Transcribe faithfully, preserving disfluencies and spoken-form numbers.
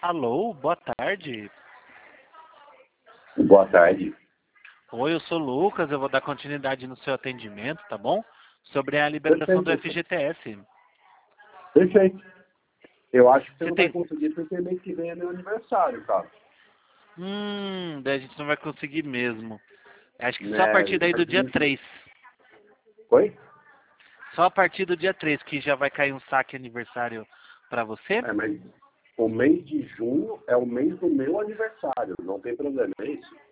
Alô, boa tarde. Boa tarde. Oi, eu sou o Lucas, eu vou dar continuidade no seu atendimento, tá bom? Sobre a liberação do F G T S. Perfeito. Eu acho que você, Você não tem... vai conseguir porque mês que vem é meu aniversário, cara. Hum, daí a gente não vai conseguir mesmo. Acho que só a Né? partir daí do dia três. Oi? Só a partir do dia três que já vai cair um saque aniversário pra você. É, mas o mês de junho é o mês do meu aniversário, não tem problema, é isso?